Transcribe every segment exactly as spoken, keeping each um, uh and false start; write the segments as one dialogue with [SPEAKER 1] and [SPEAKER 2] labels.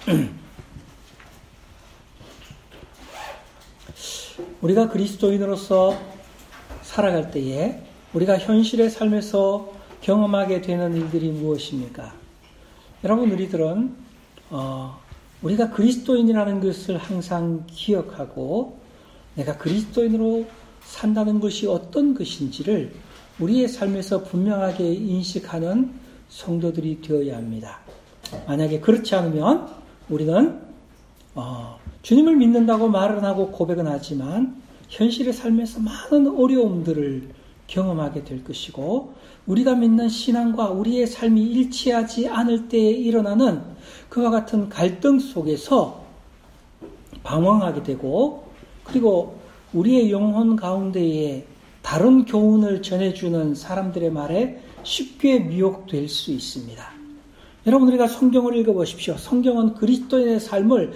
[SPEAKER 1] 우리가 그리스도인으로서 살아갈 때에 우리가 현실의 삶에서 경험하게 되는 일들이 무엇입니까? 여러분, 우리들은 어, 우리가 그리스도인이라는 것을 항상 기억하고 내가 그리스도인으로 산다는 것이 어떤 것인지를 우리의 삶에서 분명하게 인식하는 성도들이 되어야 합니다. 만약에 그렇지 않으면 우리는 어, 주님을 믿는다고 말은 하고 고백은 하지만 현실의 삶에서 많은 어려움들을 경험하게 될 것이고, 우리가 믿는 신앙과 우리의 삶이 일치하지 않을 때에 일어나는 그와 같은 갈등 속에서 방황하게 되고, 그리고 우리의 영혼 가운데에 다른 교훈을 전해주는 사람들의 말에 쉽게 미혹될 수 있습니다. 여러분, 우리가 성경을 읽어보십시오. 성경은 그리스도인의 삶을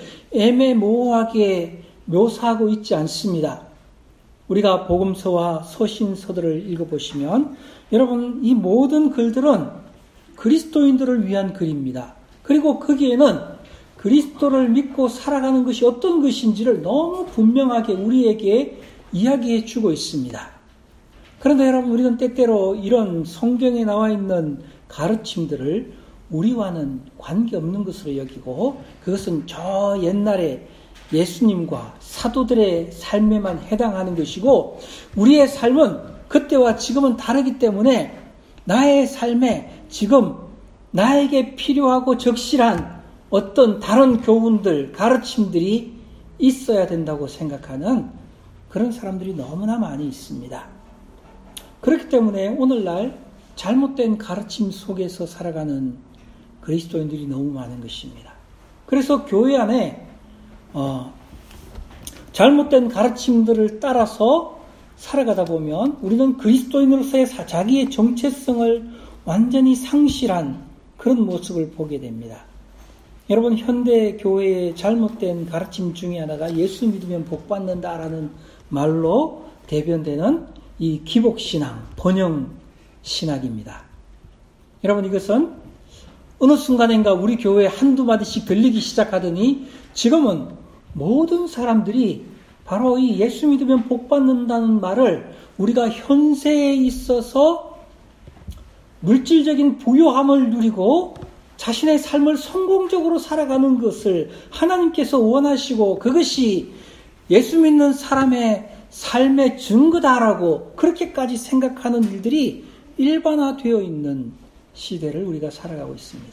[SPEAKER 1] 애매모호하게 묘사하고 있지 않습니다. 우리가 복음서와 서신서들을 읽어보시면 여러분, 이 모든 글들은 그리스도인들을 위한 글입니다. 그리고 거기에는 그리스도를 믿고 살아가는 것이 어떤 것인지를 너무 분명하게 우리에게 이야기해 주고 있습니다. 그런데 여러분, 우리는 때때로 이런 성경에 나와 있는 가르침들을 우리와는 관계없는 것으로 여기고, 그것은 저 옛날에 예수님과 사도들의 삶에만 해당하는 것이고, 우리의 삶은 그때와 지금은 다르기 때문에 나의 삶에 지금 나에게 필요하고 적실한 어떤 다른 교훈들, 가르침들이 있어야 된다고 생각하는 그런 사람들이 너무나 많이 있습니다. 그렇기 때문에 오늘날 잘못된 가르침 속에서 살아가는 그리스도인들이 너무 많은 것입니다. 그래서 교회 안에 어, 잘못된 가르침들을 따라서 살아가다 보면 우리는 그리스도인으로서의 자기의 정체성을 완전히 상실한 그런 모습을 보게 됩니다. 여러분, 현대 교회의 잘못된 가르침 중에 하나가 예수 믿으면 복 받는다라는 말로 대변되는 이 기복신앙, 번영신학입니다. 여러분, 이것은 어느 순간인가 우리 교회에 한두 마디씩 들리기 시작하더니 지금은 모든 사람들이 바로 이 예수 믿으면 복 받는다는 말을 우리가 현세에 있어서 물질적인 부요함을 누리고 자신의 삶을 성공적으로 살아가는 것을 하나님께서 원하시고 그것이 예수 믿는 사람의 삶의 증거다라고 그렇게까지 생각하는 일들이 일반화되어 있는 시대를 우리가 살아가고 있습니다.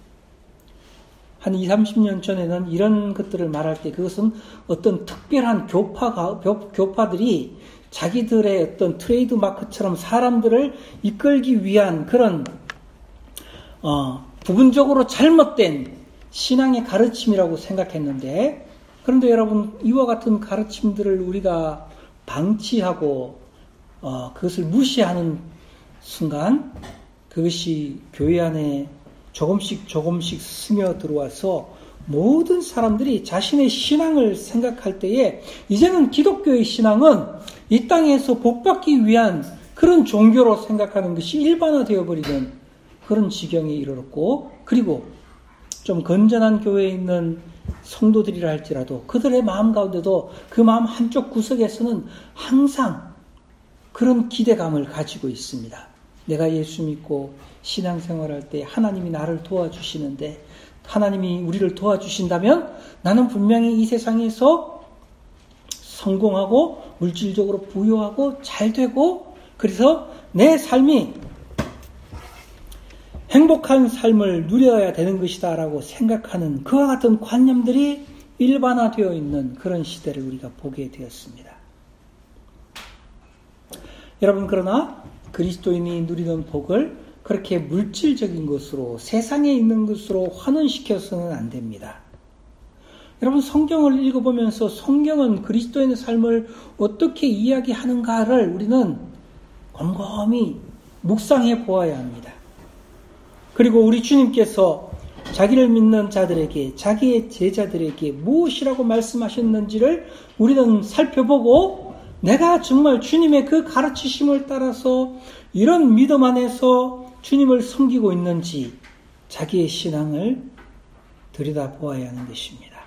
[SPEAKER 1] 한 이삼십 년 전에는 이런 것들을 말할 때 그것은 어떤 특별한 교파가, 교파들이 자기들의 어떤 트레이드 마크처럼 사람들을 이끌기 위한 그런 어, 부분적으로 잘못된 신앙의 가르침이라고 생각했는데, 그런데 여러분, 이와 같은 가르침들을 우리가 방치하고 어, 그것을 무시하는 순간 그것이 교회 안에 조금씩 조금씩 스며들어와서 모든 사람들이 자신의 신앙을 생각할 때에 이제는 기독교의 신앙은 이 땅에서 복받기 위한 그런 종교로 생각하는 것이 일반화되어 버리는 그런 지경에 이르렀고, 그리고 좀 건전한 교회에 있는 성도들이라 할지라도 그들의 마음 가운데도 그 마음 한쪽 구석에서는 항상 그런 기대감을 가지고 있습니다. 내가 예수 믿고 신앙생활할 때 하나님이 나를 도와주시는데, 하나님이 우리를 도와주신다면 나는 분명히 이 세상에서 성공하고 물질적으로 부유하고 잘 되고, 그래서 내 삶이 행복한 삶을 누려야 되는 것이다 라고 생각하는 그와 같은 관념들이 일반화되어 있는 그런 시대를 우리가 보게 되었습니다. 여러분, 그러나 그리스도인이 누리는 복을 그렇게 물질적인 것으로, 세상에 있는 것으로 환원시켜서는 안 됩니다. 여러분, 성경을 읽어보면서 성경은 그리스도인의 삶을 어떻게 이야기하는가를 우리는 곰곰이 묵상해 보아야 합니다. 그리고 우리 주님께서 자기를 믿는 자들에게, 자기의 제자들에게 무엇이라고 말씀하셨는지를 우리는 살펴보고, 내가 정말 주님의 그 가르치심을 따라서 이런 믿음 안에서 주님을 섬기고 있는지 자기의 신앙을 들여다보아야 하는 것입니다.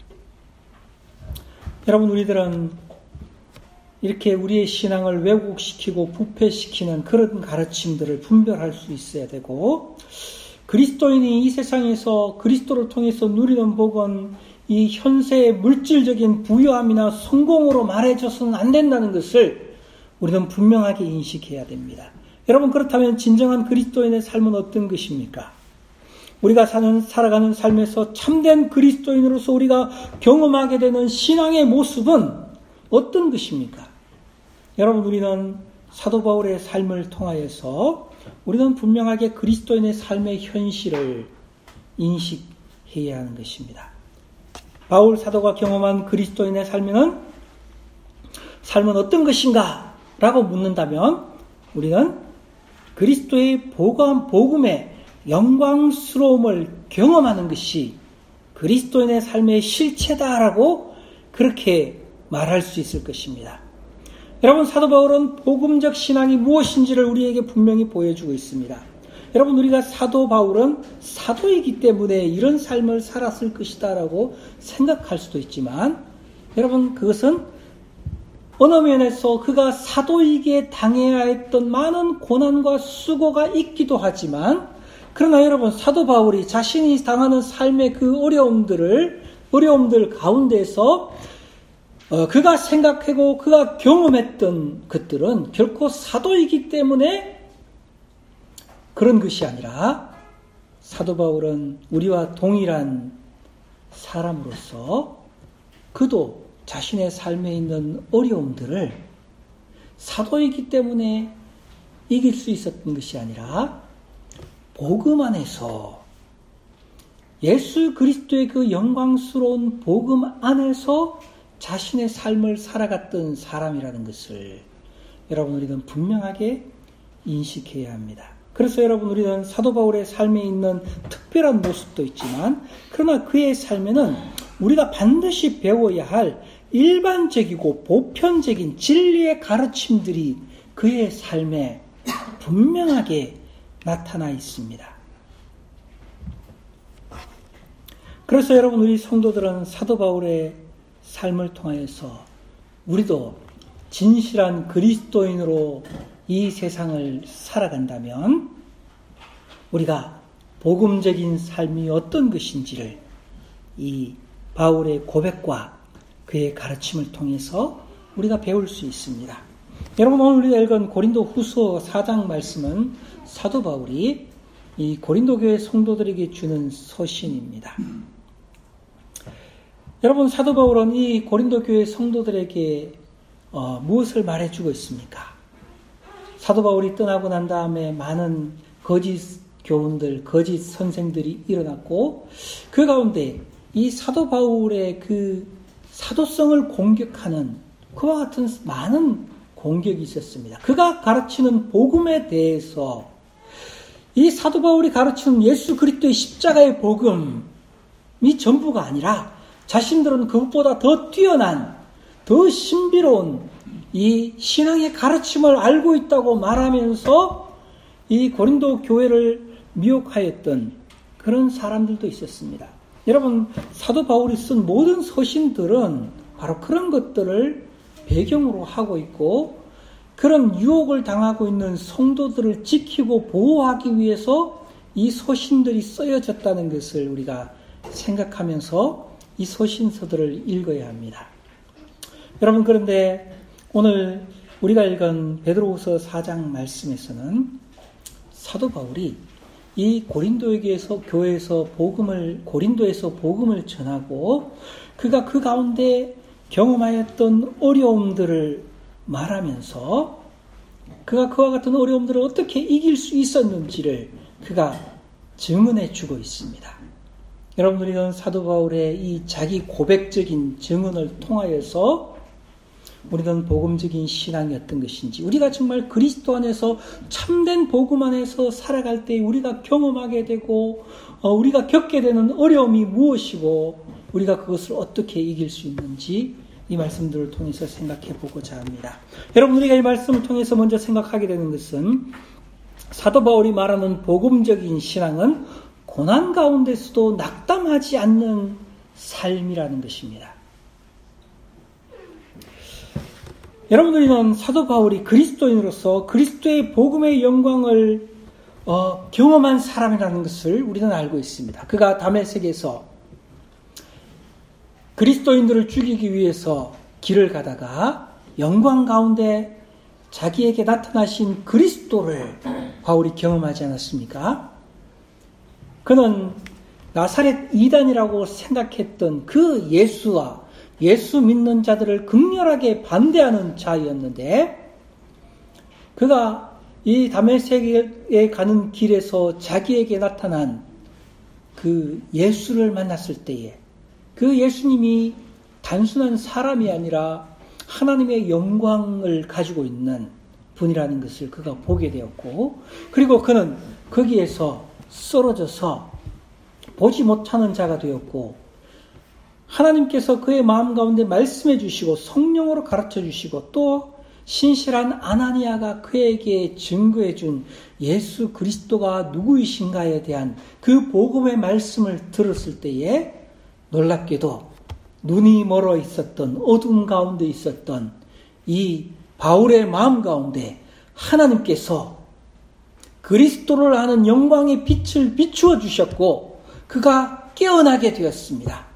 [SPEAKER 1] 여러분, 우리들은 이렇게 우리의 신앙을 왜곡시키고 부패시키는 그런 가르침들을 분별할 수 있어야 되고, 그리스도인이 이 세상에서 그리스도를 통해서 누리는 복은 이 현세의 물질적인 부유함이나 성공으로 말해줘서는 안 된다는 것을 우리는 분명하게 인식해야 됩니다. 여러분, 그렇다면 진정한 그리스도인의 삶은 어떤 것입니까? 우리가 사는, 살아가는 삶에서 참된 그리스도인으로서 우리가 경험하게 되는 신앙의 모습은 어떤 것입니까? 여러분, 우리는 사도 바울의 삶을 통하여서 우리는 분명하게 그리스도인의 삶의 현실을 인식해야 하는 것입니다. 바울 사도가 경험한 그리스도인의 삶에는 삶은 어떤 것인가? 라고 묻는다면 우리는 그리스도의 복음, 복음의 영광스러움을 경험하는 것이 그리스도인의 삶의 실체다라고 그렇게 말할 수 있을 것입니다. 여러분, 사도 바울은 복음적 신앙이 무엇인지를 우리에게 분명히 보여주고 있습니다. 여러분, 우리가 사도 바울은 사도이기 때문에 이런 삶을 살았을 것이다 라고 생각할 수도 있지만, 여러분, 그것은 어느 면에서 그가 사도이기에 당해야 했던 많은 고난과 수고가 있기도 하지만, 그러나 여러분, 사도 바울이 자신이 당하는 삶의 그 어려움들을, 어려움들 가운데서 어, 그가 생각하고 그가 경험했던 것들은 결코 사도이기 때문에 그런 것이 아니라, 사도 바울은 우리와 동일한 사람으로서 그도 자신의 삶에 있는 어려움들을 사도이기 때문에 이길 수 있었던 것이 아니라 복음 안에서, 예수 그리스도의 그 영광스러운 복음 안에서 자신의 삶을 살아갔던 사람이라는 것을 여러분, 우리는 분명하게 인식해야 합니다. 그래서 여러분, 우리는 사도 바울의 삶에 있는 특별한 모습도 있지만, 그러나 그의 삶에는 우리가 반드시 배워야 할 일반적이고 보편적인 진리의 가르침들이 그의 삶에 분명하게 나타나 있습니다. 그래서 여러분, 우리 성도들은 사도 바울의 삶을 통하여서 우리도 진실한 그리스도인으로 이 세상을 살아간다면 우리가 복음적인 삶이 어떤 것인지를 이 바울의 고백과 그의 가르침을 통해서 우리가 배울 수 있습니다. 여러분, 오늘 우리가 읽은 고린도 후서 사 장 말씀은 사도 바울이 이 고린도 교회 성도들에게 주는 서신입니다. 여러분, 사도 바울은 이 고린도 교회 성도들에게 어, 무엇을 말해주고 있습니까? 사도 바울이 떠나고 난 다음에 많은 거짓 교훈들, 거짓 선생들이 일어났고, 그 가운데 이 사도 바울의 그 사도성을 공격하는 그와 같은 많은 공격이 있었습니다. 그가 가르치는 복음에 대해서 이 사도 바울이 가르치는 예수 그리스도의 십자가의 복음이 전부가 아니라 자신들은 그것보다 더 뛰어난, 더 신비로운 이 신앙의 가르침을 알고 있다고 말하면서 이 고린도 교회를 미혹하였던 그런 사람들도 있었습니다. 여러분, 사도 바울이 쓴 모든 서신들은 바로 그런 것들을 배경으로 하고 있고, 그런 유혹을 당하고 있는 성도들을 지키고 보호하기 위해서 이 서신들이 쓰여졌다는 것을 우리가 생각하면서 이 서신서들을 읽어야 합니다. 여러분, 그런데 오늘 우리가 읽은 베드로후서 사 장 말씀에서는 사도 바울이 이 고린도에게서 교회에서 복음을 고린도에서 복음을 전하고 그가 그 가운데 경험하였던 어려움들을 말하면서 그가 그와 같은 어려움들을 어떻게 이길 수 있었는지를 그가 증언해 주고 있습니다. 여러분, 우리는 사도 바울의 이 자기 고백적인 증언을 통하여서 우리는 복음적인 신앙이 어떤 것인지, 우리가 정말 그리스도 안에서 참된 복음 안에서 살아갈 때 우리가 경험하게 되고 어, 우리가 겪게 되는 어려움이 무엇이고 우리가 그것을 어떻게 이길 수 있는지 이 말씀들을 통해서 생각해 보고자 합니다. 여러분, 우리가 이 말씀을 통해서 먼저 생각하게 되는 것은 사도 바울이 말하는 복음적인 신앙은 고난 가운데서도 낙담하지 않는 삶이라는 것입니다. 여러분, 우리는 사도 바울이 그리스도인으로서 그리스도의 복음의 영광을 어, 경험한 사람이라는 것을 우리는 알고 있습니다. 그가 다메섹에서 그리스도인들을 죽이기 위해서 길을 가다가 영광 가운데 자기에게 나타나신 그리스도를 바울이 경험하지 않았습니까? 그는 나사렛 이단이라고 생각했던 그 예수와 예수 믿는 자들을 극렬하게 반대하는 자였는데, 그가 이 다메섹에 가는 길에서 자기에게 나타난 그 예수를 만났을 때에 그 예수님이 단순한 사람이 아니라 하나님의 영광을 가지고 있는 분이라는 것을 그가 보게 되었고, 그리고 그는 거기에서 쓰러져서 보지 못하는 자가 되었고, 하나님께서 그의 마음 가운데 말씀해 주시고 성령으로 가르쳐 주시고 또 신실한 아나니아가 그에게 증거해 준 예수 그리스도가 누구이신가에 대한 그 복음의 말씀을 들었을 때에 놀랍게도 눈이 멀어 있었던, 어둠 가운데 있었던 이 바울의 마음 가운데 하나님께서 그리스도를 아는 영광의 빛을 비추어 주셨고 그가 깨어나게 되었습니다.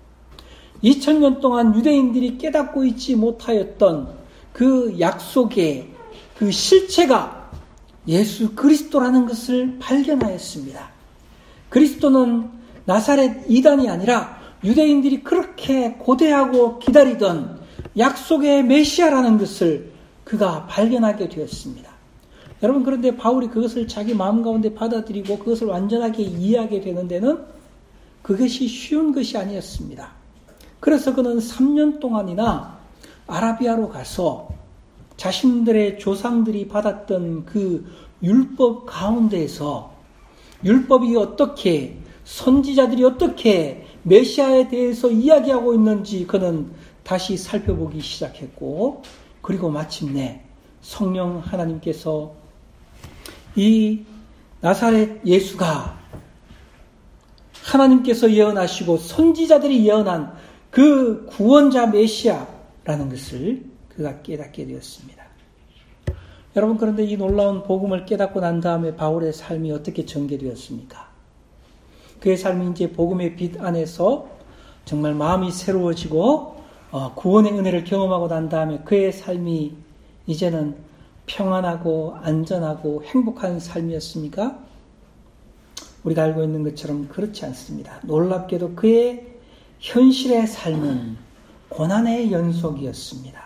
[SPEAKER 1] 이천 년 동안 유대인들이 깨닫고 있지 못하였던 그 약속의 그 실체가 예수 그리스도라는 것을 발견하였습니다. 그리스도는 나사렛 이단이 아니라 유대인들이 그렇게 고대하고 기다리던 약속의 메시아라는 것을 그가 발견하게 되었습니다. 여러분, 그런데 바울이 그것을 자기 마음 가운데 받아들이고 그것을 완전하게 이해하게 되는 데는 그것이 쉬운 것이 아니었습니다. 그래서 그는 삼 년 동안이나 아라비아로 가서 자신들의 조상들이 받았던 그 율법 가운데에서 율법이 어떻게, 선지자들이 어떻게 메시아에 대해서 이야기하고 있는지 그는 다시 살펴보기 시작했고, 그리고 마침내 성령 하나님께서 이 나사렛 예수가 하나님께서 예언하시고 선지자들이 예언한 그 구원자 메시아라는 것을 그가 깨닫게 되었습니다. 여러분, 그런데 이 놀라운 복음을 깨닫고 난 다음에 바울의 삶이 어떻게 전개되었습니까? 그의 삶이 이제 복음의 빛 안에서 정말 마음이 새로워지고 어, 구원의 은혜를 경험하고 난 다음에 그의 삶이 이제는 평안하고 안전하고 행복한 삶이었습니까? 우리가 알고 있는 것처럼 그렇지 않습니다. 놀랍게도 그의 현실의 삶은 고난의 연속이었습니다.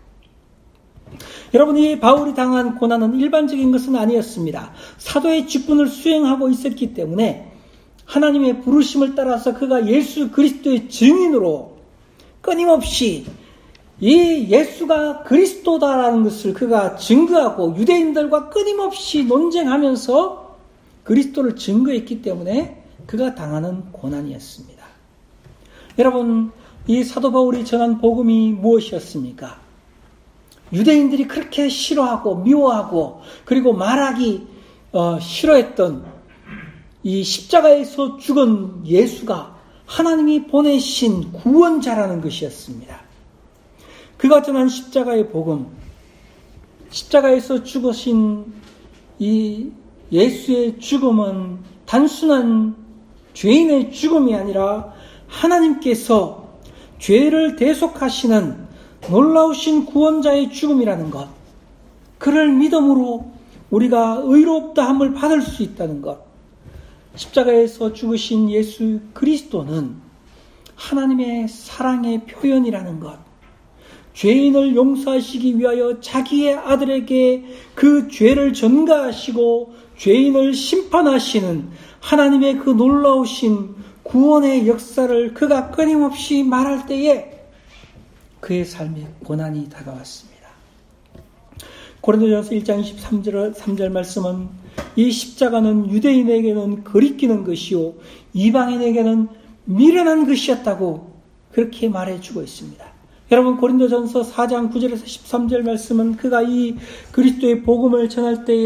[SPEAKER 1] 여러분, 이 바울이 당한 고난은 일반적인 것은 아니었습니다. 사도의 직분을 수행하고 있었기 때문에 하나님의 부르심을 따라서 그가 예수 그리스도의 증인으로 끊임없이 이 예수가 그리스도다라는 것을 그가 증거하고 유대인들과 끊임없이 논쟁하면서 그리스도를 증거했기 때문에 그가 당하는 고난이었습니다. 여러분, 이 사도 바울이 전한 복음이 무엇이었습니까? 유대인들이 그렇게 싫어하고 미워하고 그리고 말하기 어, 싫어했던 이 십자가에서 죽은 예수가 하나님이 보내신 구원자라는 것이었습니다. 그가 전한 십자가의 복음, 십자가에서 죽으신 이 예수의 죽음은 단순한 죄인의 죽음이 아니라 하나님께서 죄를 대속하시는 놀라우신 구원자의 죽음이라는 것, 그를 믿음으로 우리가 의롭다함을 받을 수 있다는 것, 십자가에서 죽으신 예수 그리스도는 하나님의 사랑의 표현이라는 것, 죄인을 용서하시기 위하여 자기의 아들에게 그 죄를 전가하시고 죄인을 심판하시는 하나님의 그 놀라우신 구원의 역사를 그가 끊임없이 말할 때에 그의 삶에 고난이 다가왔습니다. 고린도전서 일 장 이십삼 절, 삼 절 말씀은 이 십자가는 유대인에게는 거리끼는 것이요 이방인에게는 미련한 것이었다고 그렇게 말해주고 있습니다. 여러분, 고린도전서 사 장 구 절에서 십삼 절 말씀은 그가 이 그리스도의 복음을 전할 때에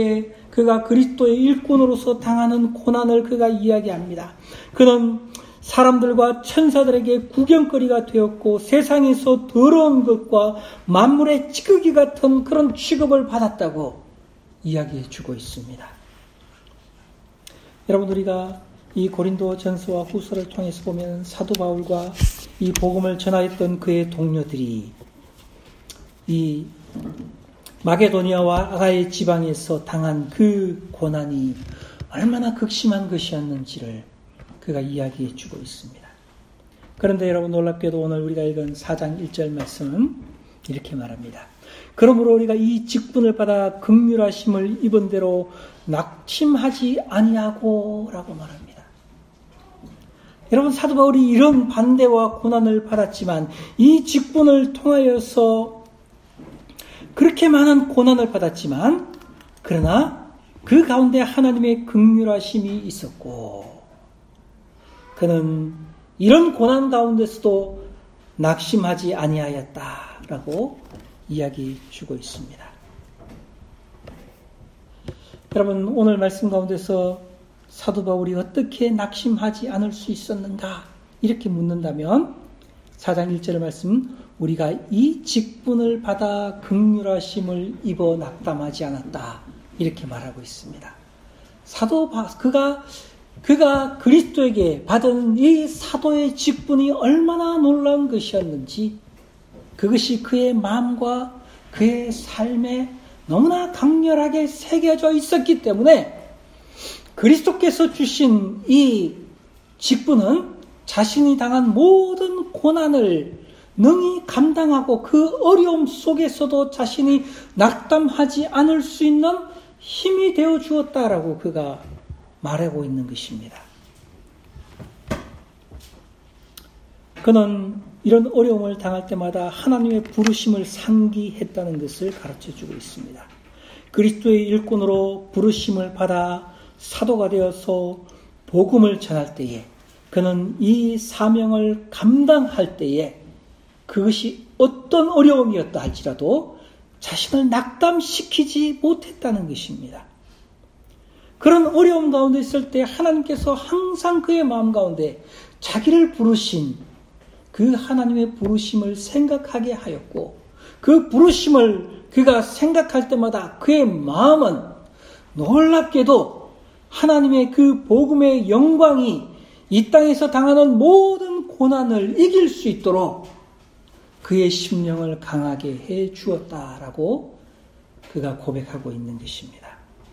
[SPEAKER 1] 그가 그리스도의 일꾼으로서 당하는 고난을 그가 이야기합니다. 그는 사람들과 천사들에게 구경거리가 되었고 세상에서 더러운 것과 만물의 찌꺼기 같은 그런 취급을 받았다고 이야기해 주고 있습니다. 여러분, 우리가 이 고린도 전서와 후서를 통해서 보면 사도 바울과 이 복음을 전하였던 그의 동료들이 이 마게도니아와 아가야 지방에서 당한 그 고난이 얼마나 극심한 것이었는지를 그가 이야기해 주고 있습니다. 그런데 여러분, 놀랍게도 오늘 우리가 읽은 사 장 일 절 말씀은 이렇게 말합니다. 그러므로 우리가 이 직분을 받아 긍휼하심을 입은 대로 낙심하지 아니하고 라고 말합니다. 여러분, 사도 바울이 이런 반대와 고난을 받았지만 이 직분을 통하여서 그렇게 많은 고난을 받았지만 그러나 그 가운데 하나님의 긍휼하심이 있었고 그는 이런 고난 가운데서도 낙심하지 아니하였다라고 이야기해 주고 있습니다. 여러분, 오늘 말씀 가운데서 사도 바울이 어떻게 낙심하지 않을 수 있었는가 이렇게 묻는다면 사 장 일 절 말씀, 우리가 이 직분을 받아 긍휼하심을 입어 낙담하지 않았다 이렇게 말하고 있습니다. 사도 바, 그가 그가 그리스도에게 받은 이 사도의 직분이 얼마나 놀라운 것이었는지 그것이 그의 마음과 그의 삶에 너무나 강렬하게 새겨져 있었기 때문에 그리스도께서 주신 이 직분은 자신이 당한 모든 고난을 능히 감당하고 그 어려움 속에서도 자신이 낙담하지 않을 수 있는 힘이 되어 주었다라고 그가 말하고 있는 것입니다. 그는 이런 어려움을 당할 때마다 하나님의 부르심을 상기했다는 것을 가르쳐주고 있습니다. 그리스도의 일꾼으로 부르심을 받아 사도가 되어서 복음을 전할 때에 그는 이 사명을 감당할 때에 그것이 어떤 어려움이었다 할지라도 자신을 낙담시키지 못했다는 것입니다. 그런 어려움 가운데 있을 때 하나님께서 항상 그의 마음 가운데 자기를 부르신 그 하나님의 부르심을 생각하게 하였고 그 부르심을 그가 생각할 때마다 그의 마음은 놀랍게도 하나님의 그 복음의 영광이 이 땅에서 당하는 모든 고난을 이길 수 있도록 그의 심령을 강하게 해 주었다라고 그가 고백하고 있는 것입니다.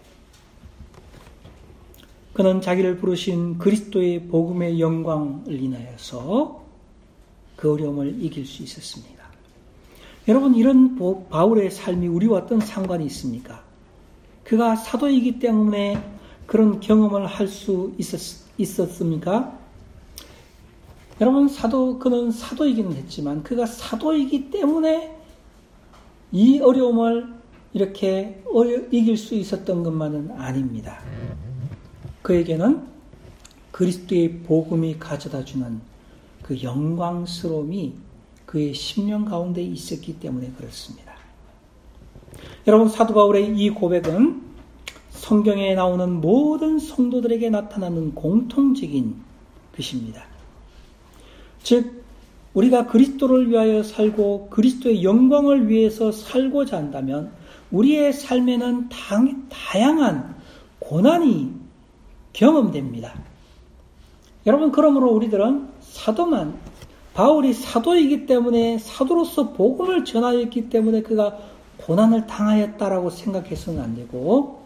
[SPEAKER 1] 그는 자기를 부르신 그리스도의 복음의 영광을 인하여서 그 어려움을 이길 수 있었습니다. 여러분, 이런 바울의 삶이 우리와 어떤 상관이 있습니까? 그가 사도이기 때문에 그런 경험을 할 수 있었, 있었습니까? 여러분, 사도, 그는 사도이기는 했지만 그가 사도이기 때문에 이 어려움을 이렇게 어려, 이길 수 있었던 것만은 아닙니다. 그에게는 그리스도의 복음이 가져다주는 그 영광스러움이 그의 심령 가운데 있었기 때문에 그렇습니다. 여러분, 사도 바울의 이 고백은 성경에 나오는 모든 성도들에게 나타나는 공통적인 것입니다. 즉, 우리가 그리스도를 위하여 살고 그리스도의 영광을 위해서 살고자 한다면 우리의 삶에는 다양한 고난이 경험됩니다. 여러분, 그러므로 우리들은 사도만, 바울이 사도이기 때문에 사도로서 복음을 전하였기 때문에 그가 고난을 당하였다라고 생각해서는 안 되고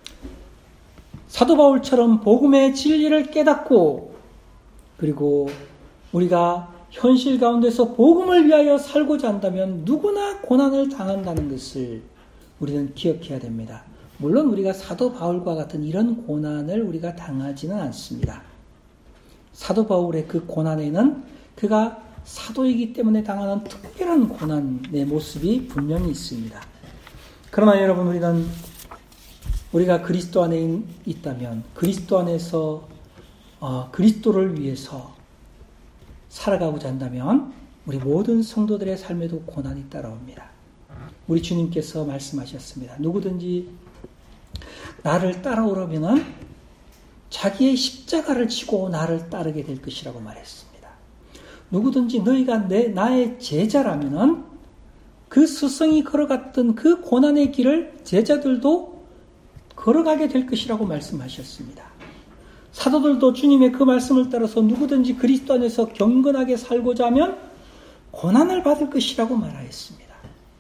[SPEAKER 1] 사도 바울처럼 복음의 진리를 깨닫고 그리고 우리가 현실 가운데서 복음을 위하여 살고자 한다면 누구나 고난을 당한다는 것을 우리는 기억해야 됩니다. 물론 우리가 사도 바울과 같은 이런 고난을 우리가 당하지는 않습니다. 사도 바울의 그 고난에는 그가 사도이기 때문에 당하는 특별한 고난의 모습이 분명히 있습니다. 그러나 여러분, 우리는 우리가 그리스도 안에 있다면 그리스도 안에서 어, 그리스도를 위해서 살아가고자 한다면 우리 모든 성도들의 삶에도 고난이 따라옵니다. 우리 주님께서 말씀하셨습니다. 누구든지 나를 따라오려면은 자기의 십자가를 지고 나를 따르게 될 것이라고 말했습니다. 누구든지 너희가 내, 나의 제자라면은 그 스승이 걸어갔던 그 고난의 길을 제자들도 걸어가게 될 것이라고 말씀하셨습니다. 사도들도 주님의 그 말씀을 따라서 누구든지 그리스도 안에서 경건하게 살고자 하면 고난을 받을 것이라고 말하였습니다.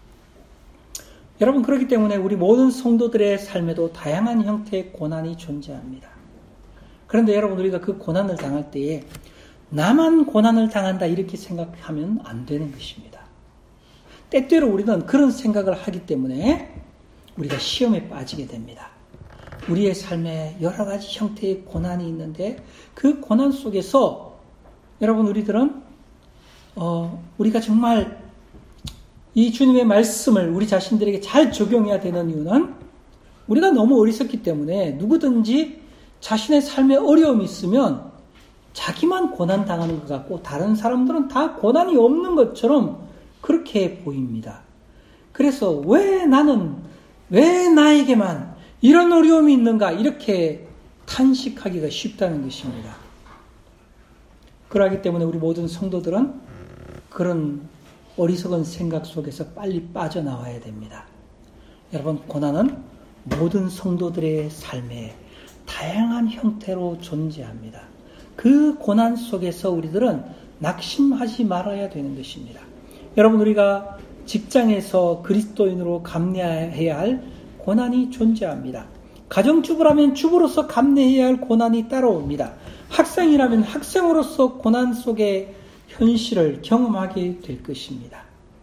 [SPEAKER 1] 여러분, 그렇기 때문에 우리 모든 성도들의 삶에도 다양한 형태의 고난이 존재합니다. 그런데 여러분, 우리가 그 고난을 당할 때에 나만 고난을 당한다 이렇게 생각하면 안 되는 것입니다. 때때로 우리는 그런 생각을 하기 때문에 우리가 시험에 빠지게 됩니다. 우리의 삶에 여러 가지 형태의 고난이 있는데 그 고난 속에서 여러분, 우리들은 어, 우리가 정말 이 주님의 말씀을 우리 자신들에게 잘 적용해야 되는 이유는 우리가 너무 어리석기 때문에 누구든지 자신의 삶에 어려움이 있으면 자기만 고난 당하는 것 같고 다른 사람들은 다 고난이 없는 것처럼 그렇게 보입니다. 그래서 왜 나는, 왜 나에게만 이런 어려움이 있는가 이렇게 탄식하기가 쉽다는 것입니다. 그러기 때문에 우리 모든 성도들은 그런 어리석은 생각 속에서 빨리 빠져나와야 됩니다. 여러분, 고난은 모든 성도들의 삶에 다양한 형태로 존재합니다. 그 고난 속에서 우리들은 낙심하지 말아야 되는 것입니다. 여러분, 우리가 직장에서 그리스도인으로 감내해야 할 고난이 존재합니다. 가정주부라면 주부로서 감내해야 할 고난이 따라옵니다. 학생이라면 학생으로서 고난 속의 현실을 경험하게 될 것입니다.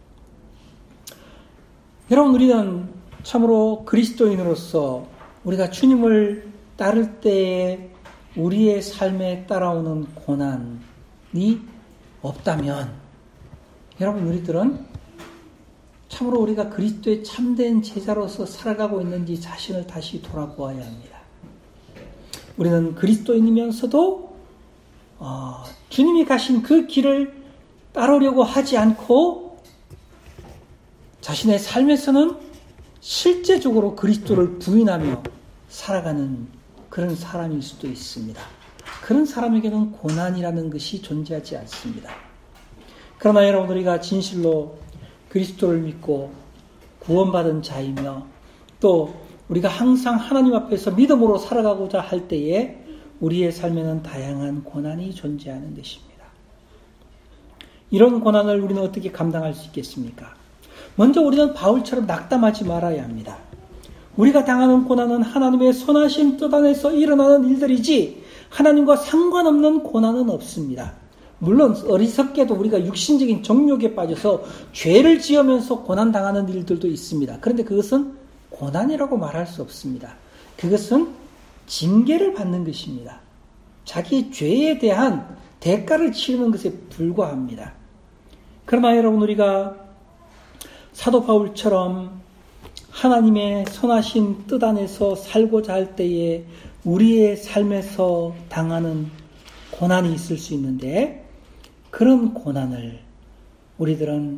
[SPEAKER 1] 여러분, 우리는 참으로 그리스도인으로서 우리가 주님을 따를 때에 우리의 삶에 따라오는 고난이 없다면 여러분, 우리들은 참으로 우리가 그리스도의 참된 제자로서 살아가고 있는지 자신을 다시 돌아보아야 합니다. 우리는 그리스도인이면서도 어, 주님이 가신 그 길을 따르려고 하지 않고 자신의 삶에서는 실제적으로 그리스도를 부인하며 살아가는 그런 사람일 수도 있습니다. 그런 사람에게는 고난이라는 것이 존재하지 않습니다. 그러나 여러분, 우리가 진실로 그리스도를 믿고 구원받은 자이며 또 우리가 항상 하나님 앞에서 믿음으로 살아가고자 할 때에 우리의 삶에는 다양한 고난이 존재하는 것입니다. 이런 고난을 우리는 어떻게 감당할 수 있겠습니까? 먼저 우리는 바울처럼 낙담하지 말아야 합니다. 우리가 당하는 고난은 하나님의 선하신 뜻 안에서 일어나는 일들이지 하나님과 상관없는 고난은 없습니다. 물론 어리석게도 우리가 육신적인 정욕에 빠져서 죄를 지으면서 고난당하는 일들도 있습니다. 그런데 그것은 고난이라고 말할 수 없습니다. 그것은 징계를 받는 것입니다. 자기 죄에 대한 대가를 치르는 것에 불과합니다. 그러나 여러분, 우리가 사도 바울처럼 하나님의 선하신 뜻 안에서 살고자 할 때에 우리의 삶에서 당하는 고난이 있을 수 있는데 그런 고난을 우리들은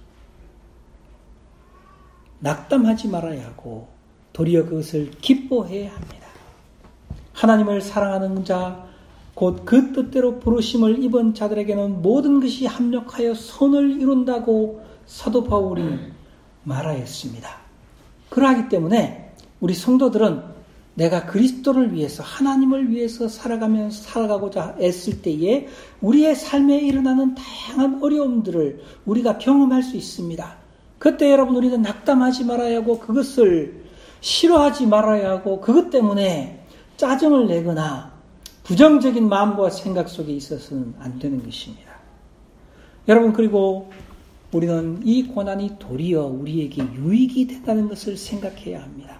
[SPEAKER 1] 낙담하지 말아야 하고 도리어 그것을 기뻐해야 합니다. 하나님을 사랑하는 자, 곧 그 뜻대로 부르심을 입은 자들에게는 모든 것이 합력하여 선을 이룬다고 사도 바울이 말하였습니다. 그러하기 때문에 우리 성도들은 내가 그리스도를 위해서, 하나님을 위해서 살아가면서 살아가고자 애쓸 때에 우리의 삶에 일어나는 다양한 어려움들을 우리가 경험할 수 있습니다. 그때 여러분, 우리는 낙담하지 말아야 하고 그것을 싫어하지 말아야 하고 그것 때문에 짜증을 내거나 부정적인 마음과 생각 속에 있어서는 안 되는 것입니다. 여러분, 그리고 우리는 이 고난이 도리어 우리에게 유익이 된다는 것을 생각해야 합니다.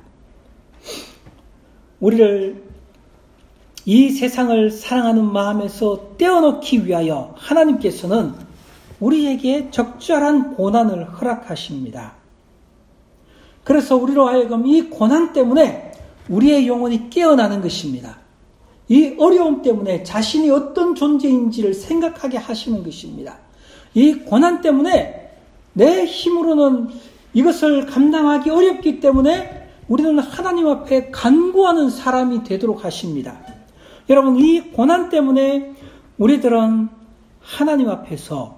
[SPEAKER 1] 우리를 이 세상을 사랑하는 마음에서 떼어놓기 위하여 하나님께서는 우리에게 적절한 고난을 허락하십니다. 그래서 우리로 하여금 이 고난 때문에 우리의 영혼이 깨어나는 것입니다. 이 어려움 때문에 자신이 어떤 존재인지를 생각하게 하시는 것입니다. 이 고난 때문에 내 힘으로는 이것을 감당하기 어렵기 때문에 우리는 하나님 앞에 간구하는 사람이 되도록 하십니다. 여러분, 이 고난 때문에 우리들은 하나님 앞에서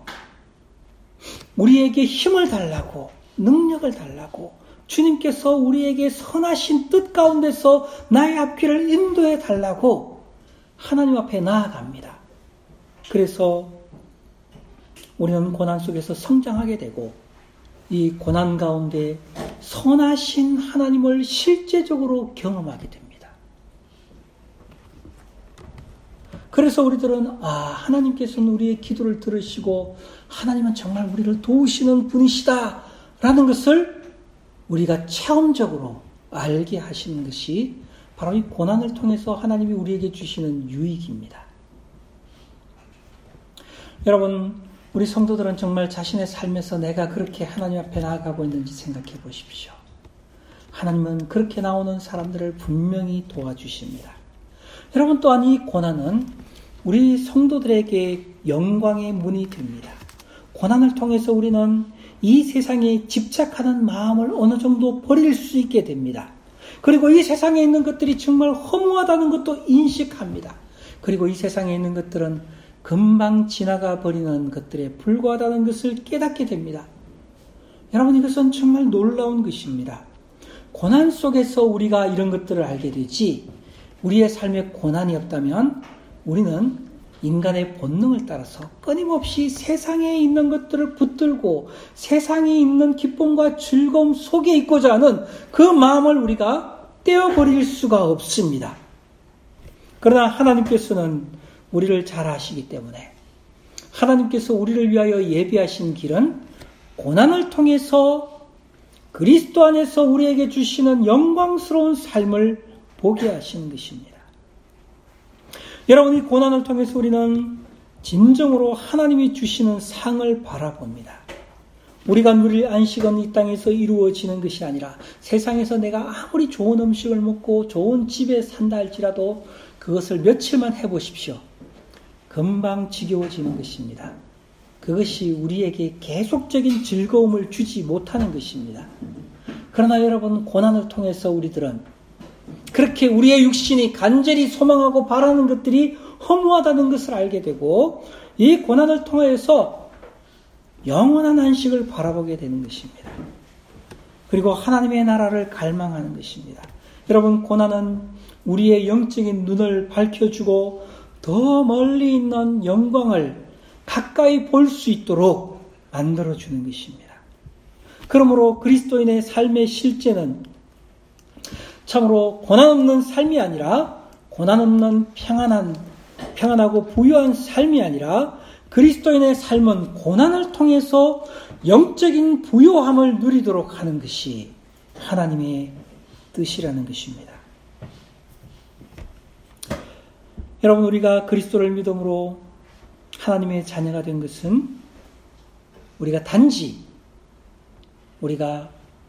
[SPEAKER 1] 우리에게 힘을 달라고, 능력을 달라고, 주님께서 우리에게 선하신 뜻 가운데서 나의 앞길을 인도해 달라고 하나님 앞에 나아갑니다. 그래서 우리는 고난 속에서 성장하게 되고, 이 고난 가운데 선하신 하나님을 실제적으로 경험하게 됩니다. 그래서 우리들은 아, 하나님께서는 우리의 기도를 들으시고 하나님은 정말 우리를 도우시는 분이시다 라는 것을 우리가 체험적으로 알게 하시는 것이 바로 이 고난을 통해서 하나님이 우리에게 주시는 유익입니다. 여러분, 우리 성도들은 정말 자신의 삶에서 내가 그렇게 하나님 앞에 나아가고 있는지 생각해 보십시오. 하나님은 그렇게 나오는 사람들을 분명히 도와주십니다. 여러분, 또한 이 고난은 우리 성도들에게 영광의 문이 됩니다. 고난을 통해서 우리는 이 세상에 집착하는 마음을 어느 정도 버릴 수 있게 됩니다. 그리고 이 세상에 있는 것들이 정말 허무하다는 것도 인식합니다. 그리고 이 세상에 있는 것들은 금방 지나가 버리는 것들에 불과하다는 것을 깨닫게 됩니다. 여러분, 이것은 정말 놀라운 것입니다. 고난 속에서 우리가 이런 것들을 알게 되지, 우리의 삶에 고난이 없다면 우리는 인간의 본능을 따라서 끊임없이 세상에 있는 것들을 붙들고 세상에 있는 기쁨과 즐거움 속에 있고자 하는 그 마음을 우리가 떼어버릴 수가 없습니다. 그러나 하나님께서는 우리를 잘 아시기 때문에 하나님께서 우리를 위하여 예비하신 길은 고난을 통해서 그리스도 안에서 우리에게 주시는 영광스러운 삶을 보게 하시는 것입니다. 여러분, 이 고난을 통해서 우리는 진정으로 하나님이 주시는 상을 바라봅니다. 우리가 누릴 안식은 이 땅에서 이루어지는 것이 아니라 세상에서 내가 아무리 좋은 음식을 먹고 좋은 집에 산다 할지라도 그것을 며칠만 해보십시오. 금방 지겨워지는 것입니다. 그것이 우리에게 계속적인 즐거움을 주지 못하는 것입니다. 그러나 여러분, 고난을 통해서 우리들은 그렇게 우리의 육신이 간절히 소망하고 바라는 것들이 허무하다는 것을 알게 되고, 이 고난을 통해서 영원한 안식을 바라보게 되는 것입니다. 그리고 하나님의 나라를 갈망하는 것입니다. 여러분, 고난은 우리의 영적인 눈을 밝혀주고 더 멀리 있는 영광을 가까이 볼 수 있도록 만들어주는 것입니다. 그러므로 그리스도인의 삶의 실제는 참으로 고난 없는 삶이 아니라, 고난 없는 평안한, 평안하고 부유한 삶이 아니라, 그리스도인의 삶은 고난을 통해서 영적인 부요함을 누리도록 하는 것이 하나님의 뜻이라는 것입니다. 여러분, 우리가 그리스도를 믿음으로 하나님의 자녀가 된 것은 우리가 단지 우리가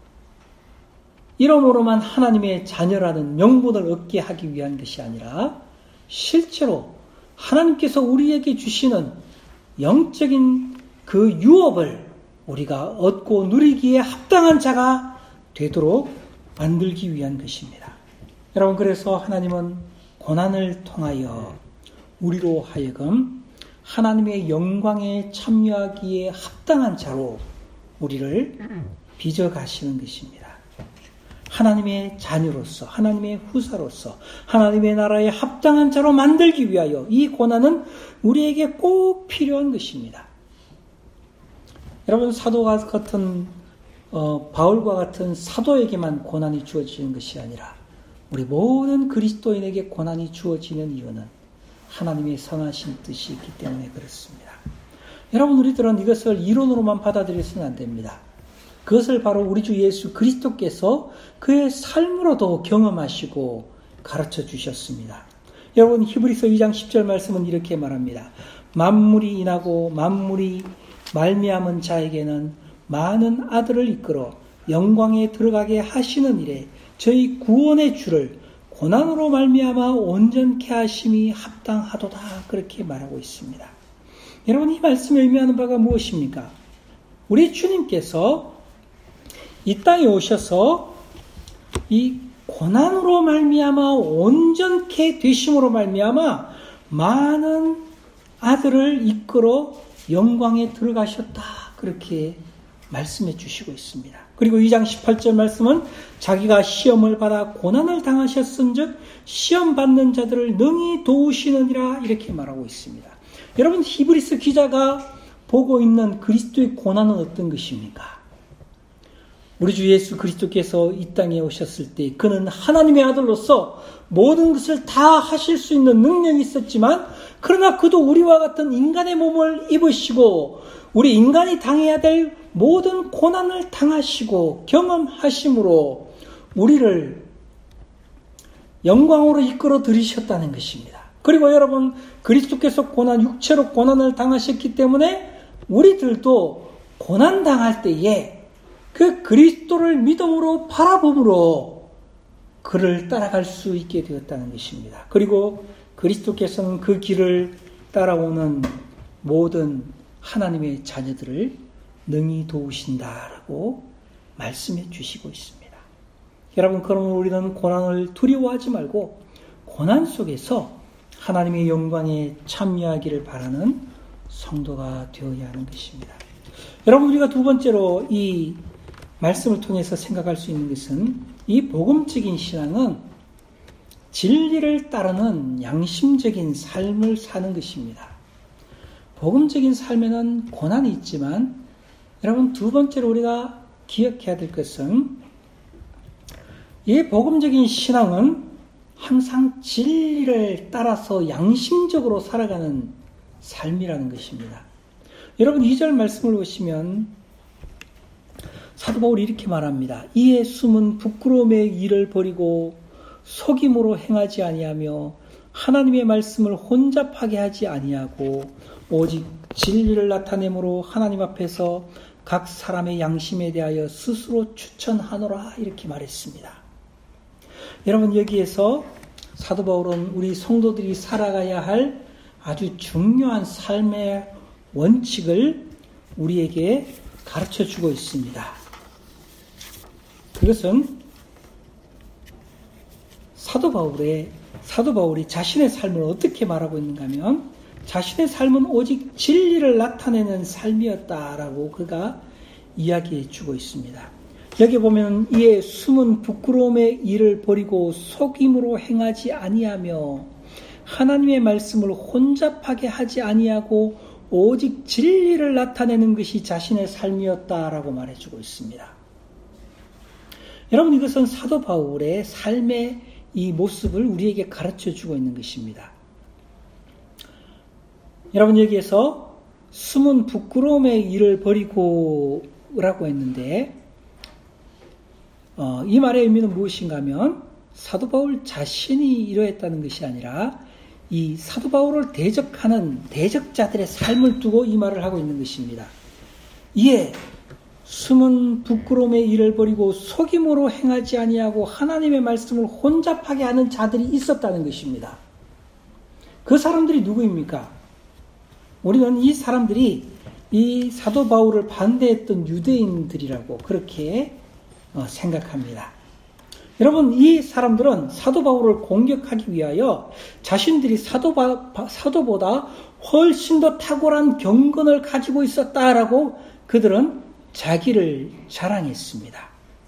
[SPEAKER 1] 이름으로만 하나님의 자녀라는 명분을 얻게 하기 위한 것이 아니라 실제로 하나님께서 우리에게 주시는 영적인 그 유업을 우리가 얻고 누리기에 합당한 자가 되도록 만들기 위한 것입니다. 여러분, 그래서 하나님은 고난을 통하여 우리로 하여금 하나님의 영광에 참여하기에 합당한 자로 우리를 빚어가시는 것입니다. 하나님의 자녀로서, 하나님의 후사로서, 하나님의 나라에 합당한 자로 만들기 위하여 이 고난은 우리에게 꼭 필요한 것입니다. 여러분, 사도와 같은 어, 바울과 같은 사도에게만 고난이 주어지는 것이 아니라 우리 모든 그리스도인에게 고난이 주어지는 이유는 하나님의 선하신 뜻이 있기 때문에 그렇습니다. 여러분, 우리들은 이것을 이론으로만 받아들여서는 안 됩니다. 그것을 바로 우리 주 예수 그리스도께서 그의 삶으로도 경험하시고 가르쳐 주셨습니다. 여러분, 히브리서 이 장 십 절 말씀은 이렇게 말합니다. 만물이 인하고 만물이 말미암은 자에게는 많은 아들을 이끌어 영광에 들어가게 하시는 일에 저희 구원의 주를 고난으로 말미암아 온전케 하심이 합당하도다, 그렇게 말하고 있습니다. 여러분, 이 말씀이 의미하는 바가 무엇입니까? 우리 주님께서 이 땅에 오셔서 이 고난으로 말미암아 온전케 되심으로 말미암아 많은 아들을 이끌어 영광에 들어가셨다. 그렇게 말씀해 주시고 있습니다. 그리고 이 장 십팔 절 말씀은 자기가 시험을 받아 고난을 당하셨은즉 시험 받는 자들을 능히 도우시느니라 이렇게 말하고 있습니다. 여러분, 히브리서 기자가 보고 있는 그리스도의 고난은 어떤 것입니까? 우리 주 예수 그리스도께서 이 땅에 오셨을 때 그는 하나님의 아들로서 모든 것을 다 하실 수 있는 능력이 있었지만, 그러나 그도 우리와 같은 인간의 몸을 입으시고 우리 인간이 당해야 될 모든 고난을 당하시고 경험하심으로 우리를 영광으로 이끌어 들이셨다는 것입니다. 그리고 여러분, 그리스도께서 고난, 육체로 고난을 당하셨기 때문에 우리들도 고난 당할 때에 그 그리스도를 믿음으로 바라봄으로 그를 따라갈 수 있게 되었다는 것입니다. 그리고 그리스도께서는 그 길을 따라오는 모든 하나님의 자녀들을 능히 도우신다라고 말씀해 주시고 있습니다. 여러분, 그러면 우리는 고난을 두려워하지 말고 고난 속에서 하나님의 영광에 참여하기를 바라는 성도가 되어야 하는 것입니다. 여러분, 우리가 두 번째로 이 말씀을 통해서 생각할 수 있는 것은 이 복음적인 신앙은 진리를 따르는 양심적인 삶을 사는 것입니다. 복음적인 삶에는 고난이 있지만 여러분, 두 번째로 우리가 기억해야 될 것은 이 복음적인 신앙은 항상 진리를 따라서 양심적으로 살아가는 삶이라는 것입니다. 여러분, 이 절 말씀을 보시면 사도 바울이 이렇게 말합니다. 이에 숨은 부끄러움의 일을 버리고 속임으로 행하지 아니하며 하나님의 말씀을 혼잡하게 하지 아니하고 오직 진리를 나타내므로 하나님 앞에서 각 사람의 양심에 대하여 스스로 추천하노라 이렇게 말했습니다. 여러분, 여기에서 사도 바울은 우리 성도들이 살아가야 할 아주 중요한 삶의 원칙을 우리에게 가르쳐 주고 있습니다. 그것은 사도 바울의, 사도 바울이 자신의 삶을 어떻게 말하고 있는가 하면 자신의 삶은 오직 진리를 나타내는 삶이었다라고 그가 이야기해 주고 있습니다. 여기 보면 이에 숨은 부끄러움의 일을 버리고 속임으로 행하지 아니하며 하나님의 말씀을 혼잡하게 하지 아니하고 오직 진리를 나타내는 것이 자신의 삶이었다라고 말해주고 있습니다. 여러분, 이것은 사도 바울의 삶의 이 모습을 우리에게 가르쳐주고 있는 것입니다. 여러분, 여기에서 숨은 부끄러움의 일을 버리고 라고 했는데 어, 이 말의 의미는 무엇인가 하면 사도 바울 자신이 이러했다는 것이 아니라 이 사도 바울을 대적하는 대적자들의 삶을 두고 이 말을 하고 있는 것입니다. 이에 숨은 부끄러움의 일을 버리고 속임으로 행하지 아니하고 하나님의 말씀을 혼잡하게 하는 자들이 있었다는 것입니다. 그 사람들이 누구입니까? 우리는 이 사람들이 이 사도 바울을 반대했던 유대인들이라고 그렇게 생각합니다. 여러분, 이 사람들은 사도 바울을 공격하기 위하여 자신들이 사도바, 사도보다 훨씬 더 탁월한 경건을 가지고 있었다라고 그들은 자기를 자랑했습니다.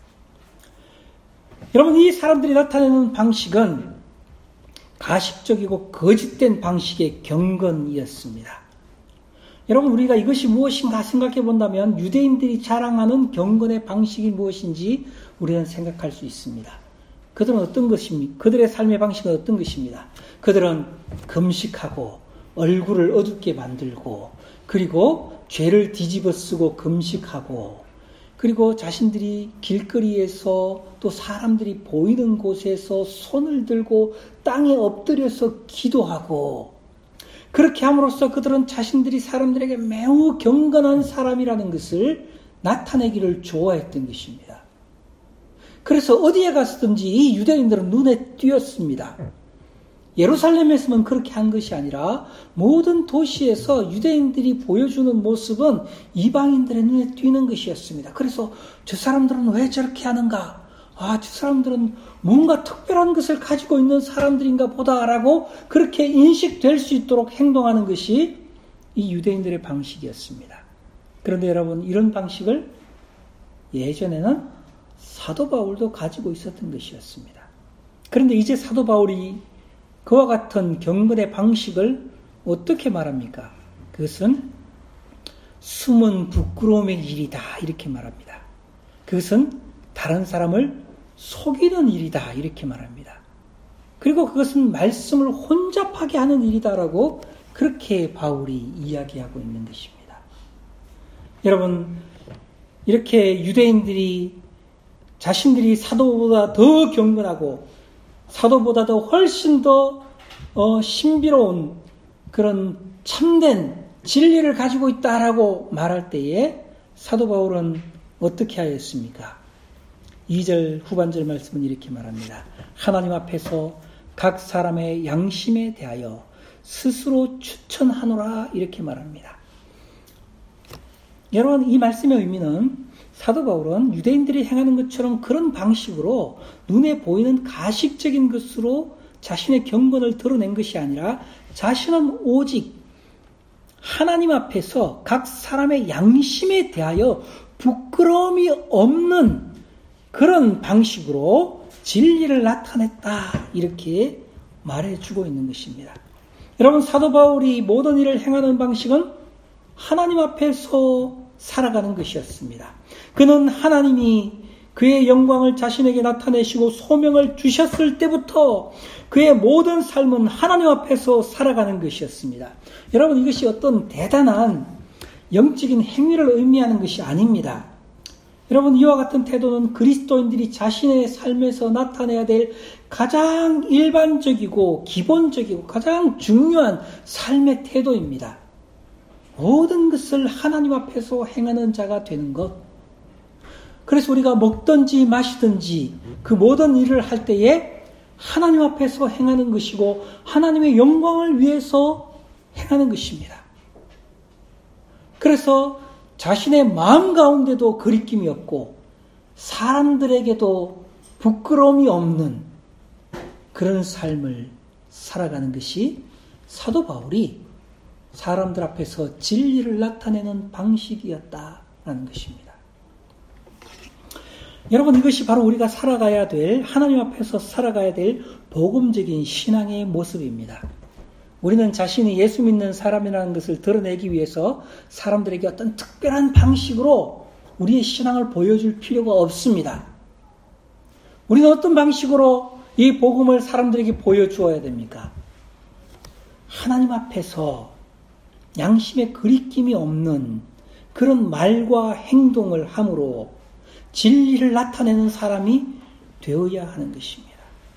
[SPEAKER 1] 여러분, 이 사람들이 나타내는 방식은 가식적이고 거짓된 방식의 경건이었습니다. 여러분, 우리가 이것이 무엇인가 생각해 본다면 유대인들이 자랑하는 경건의 방식이 무엇인지 우리는 생각할 수 있습니다. 그들은 어떤 것입니까? 그들의 삶의 방식은 어떤 것입니다. 그들은 금식하고 얼굴을 어둡게 만들고 그리고 죄를 뒤집어 쓰고 금식하고 그리고 자신들이 길거리에서 또 사람들이 보이는 곳에서 손을 들고 땅에 엎드려서 기도하고 그렇게 함으로써 그들은 자신들이 사람들에게 매우 경건한 사람이라는 것을 나타내기를 좋아했던 것입니다. 그래서 어디에 갔든지 이 유대인들은 눈에 띄었습니다. 예루살렘에서만 그렇게 한 것이 아니라 모든 도시에서 유대인들이 보여주는 모습은 이방인들의 눈에 띄는 것이었습니다. 그래서 저 사람들은 왜 저렇게 하는가? 아, 저 사람들은 뭔가 특별한 것을 가지고 있는 사람들인가 보다라고 그렇게 인식될 수 있도록 행동하는 것이 이 유대인들의 방식이었습니다. 그런데 여러분, 이런 방식을 예전에는 사도 바울도 가지고 있었던 것이었습니다. 그런데 이제 사도 바울이 그와 같은 경건의 방식을 어떻게 말합니까? 그것은 숨은 부끄러움의 일이다, 이렇게 말합니다. 그것은 다른 사람을 속이는 일이다, 이렇게 말합니다. 그리고 그것은 말씀을 혼잡하게 하는 일이다라고 그렇게 바울이 이야기하고 있는 것입니다. 여러분, 이렇게 유대인들이 자신들이 사도보다 더 경건하고 사도보다도 훨씬 더 어, 신비로운 그런 참된 진리를 가지고 있다라고 말할 때에 사도 바울은 어떻게 하였습니까? 이 절 후반절 말씀은 이렇게 말합니다. 하나님 앞에서 각 사람의 양심에 대하여 스스로 추천하노라, 이렇게 말합니다. 여러분, 이 말씀의 의미는 사도 바울은 유대인들이 행하는 것처럼 그런 방식으로 눈에 보이는 가식적인 것으로 자신의 경건을 드러낸 것이 아니라 자신은 오직 하나님 앞에서 각 사람의 양심에 대하여 부끄러움이 없는 그런 방식으로 진리를 나타냈다, 이렇게 말해주고 있는 것입니다. 여러분, 사도 바울이 모든 일을 행하는 방식은 하나님 앞에서 살아가는 것이었습니다. 그는 하나님이 그의 영광을 자신에게 나타내시고 소명을 주셨을 때부터 그의 모든 삶은 하나님 앞에서 살아가는 것이었습니다. 여러분, 이것이 어떤 대단한 영적인 행위를 의미하는 것이 아닙니다. 여러분, 이와 같은 태도는 그리스도인들이 자신의 삶에서 나타내야 될 가장 일반적이고 기본적이고 가장 중요한 삶의 태도입니다. 모든 것을 하나님 앞에서 행하는 자가 되는 것. 그래서 우리가 먹든지 마시든지 그 모든 일을 할 때에 하나님 앞에서 행하는 것이고 하나님의 영광을 위해서 행하는 것입니다. 그래서 자신의 마음 가운데도 거리낌이 없고 사람들에게도 부끄러움이 없는 그런 삶을 살아가는 것이 사도 바울이 사람들 앞에서 진리를 나타내는 방식이었다라는 것입니다. 여러분, 이것이 바로 우리가 살아가야 될, 하나님 앞에서 살아가야 될 복음적인 신앙의 모습입니다. 우리는 자신이 예수 믿는 사람이라는 것을 드러내기 위해서 사람들에게 어떤 특별한 방식으로 우리의 신앙을 보여줄 필요가 없습니다. 우리는 어떤 방식으로 이 복음을 사람들에게 보여주어야 됩니까? 하나님 앞에서 양심에 거리낌이 없는 그런 말과 행동을 함으로 진리를 나타내는 사람이 되어야 하는 것입니다.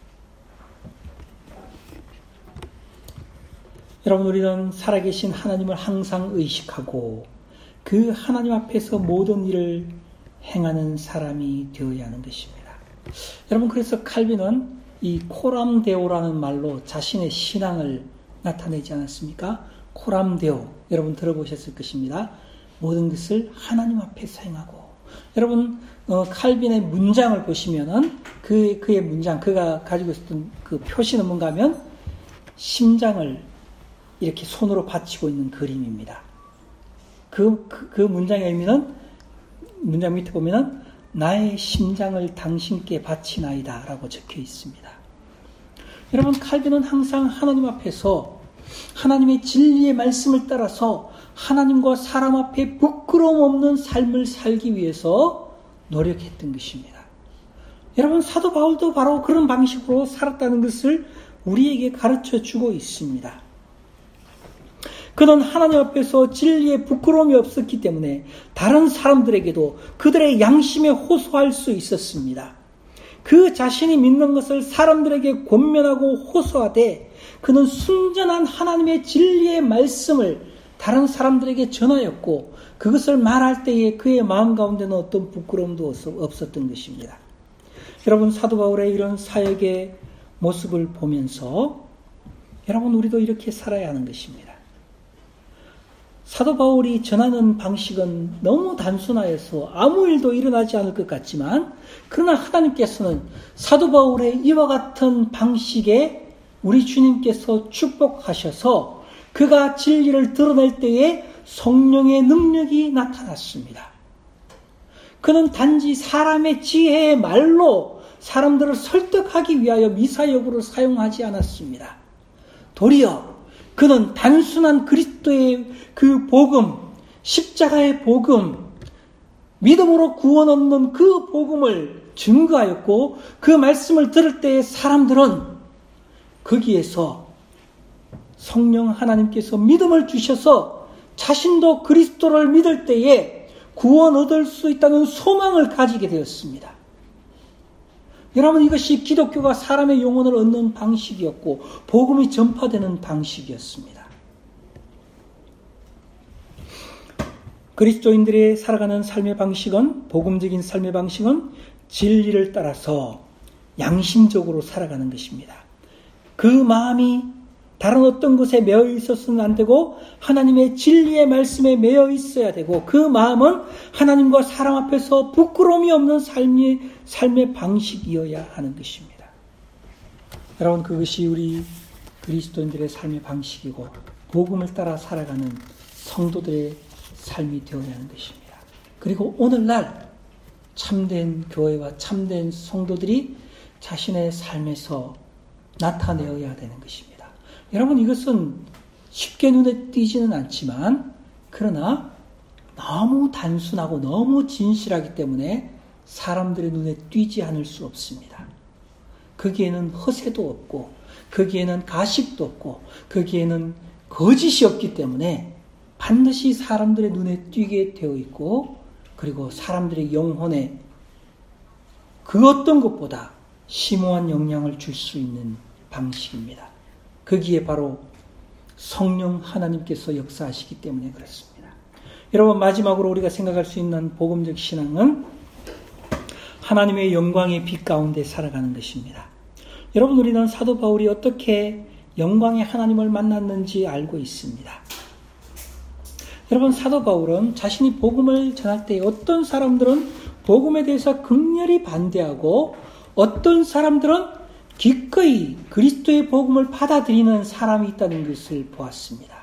[SPEAKER 1] 여러분, 우리는 살아계신 하나님을 항상 의식하고 그 하나님 앞에서 모든 일을 행하는 사람이 되어야 하는 것입니다. 여러분, 그래서 칼빈은 이 코람데오라는 말로 자신의 신앙을 나타내지 않았습니까? 코람데오, 여러분 들어보셨을 것입니다. 모든 것을 하나님 앞에서 행하고. 여러분, 어, 칼빈의 문장을 보시면은 그, 그의 문장, 그가 가지고 있었던 그 표시는 뭔가 하면 심장을 이렇게 손으로 받치고 있는 그림입니다. 그, 그, 그 문장의 의미는 문장 밑에 보면은 나의 심장을 당신께 바치나이다 라고 적혀 있습니다. 여러분, 칼빈은 항상 하나님 앞에서 하나님의 진리의 말씀을 따라서 하나님과 사람 앞에 부끄러움 없는 삶을 살기 위해서 노력했던 것입니다. 여러분, 사도 바울도 바로 그런 방식으로 살았다는 것을 우리에게 가르쳐 주고 있습니다. 그는 하나님 앞에서 진리에 부끄러움이 없었기 때문에 다른 사람들에게도 그들의 양심에 호소할 수 있었습니다. 그 자신이 믿는 것을 사람들에게 권면하고 호소하되 그는 순전한 하나님의 진리의 말씀을 다른 사람들에게 전하였고 그것을 말할 때에 그의 마음 가운데는 어떤 부끄러움도 없었던 것입니다. 여러분, 사도 바울의 이런 사역의 모습을 보면서 여러분, 우리도 이렇게 살아야 하는 것입니다. 사도 바울이 전하는 방식은 너무 단순하여서 아무 일도 일어나지 않을 것 같지만, 그러나 하나님께서는 사도 바울의 이와 같은 방식에 우리 주님께서 축복하셔서 그가 진리를 드러낼 때에 성령의 능력이 나타났습니다. 그는 단지 사람의 지혜의 말로 사람들을 설득하기 위하여 미사여구를 사용하지 않았습니다. 도리어 그는 단순한 그리스도의 그 복음, 십자가의 복음, 믿음으로 구원 얻는 그 복음을 증거하였고, 그 말씀을 들을 때에 사람들은 거기에서 성령 하나님께서 믿음을 주셔서 자신도 그리스도를 믿을 때에 구원 얻을 수 있다는 소망을 가지게 되었습니다. 여러분, 이것이 기독교가 사람의 영혼을 얻는 방식이었고 복음이 전파되는 방식이었습니다. 그리스도인들이 살아가는 삶의 방식은, 복음적인 삶의 방식은 진리를 따라서 양심적으로 살아가는 것입니다. 그 마음이 다른 어떤 것에 매여 있어서는 안 되고 하나님의 진리의 말씀에 매여 있어야 되고, 그 마음은 하나님과 사람 앞에서 부끄러움이 없는 삶의, 삶의 방식이어야 하는 것입니다. 여러분, 그것이 우리 그리스도인들의 삶의 방식이고 복음을 따라 살아가는 성도들의 삶이 되어야 하는 것입니다. 그리고 오늘날 참된 교회와 참된 성도들이 자신의 삶에서 나타내어야 되는 것입니다. 여러분, 이것은 쉽게 눈에 띄지는 않지만, 그러나 너무 단순하고 너무 진실하기 때문에 사람들의 눈에 띄지 않을 수 없습니다. 거기에는 허세도 없고, 거기에는 가식도 없고, 거기에는 거짓이 없기 때문에 반드시 사람들의 눈에 띄게 되어 있고, 그리고 사람들의 영혼에 그 어떤 것보다 심오한 영향을 줄 수 있는 방식입니다. 거기에 바로 성령 하나님께서 역사하시기 때문에 그렇습니다. 여러분, 마지막으로 우리가 생각할 수 있는 복음적 신앙은 하나님의 영광의 빛 가운데 살아가는 것입니다. 여러분, 우리는 사도 바울이 어떻게 영광의 하나님을 만났는지 알고 있습니다. 여러분, 사도 바울은 자신이 복음을 전할 때 어떤 사람들은 복음에 대해서 극렬히 반대하고 어떤 사람들은 기꺼이 그리스도의 복음을 받아들이는 사람이 있다는 것을 보았습니다.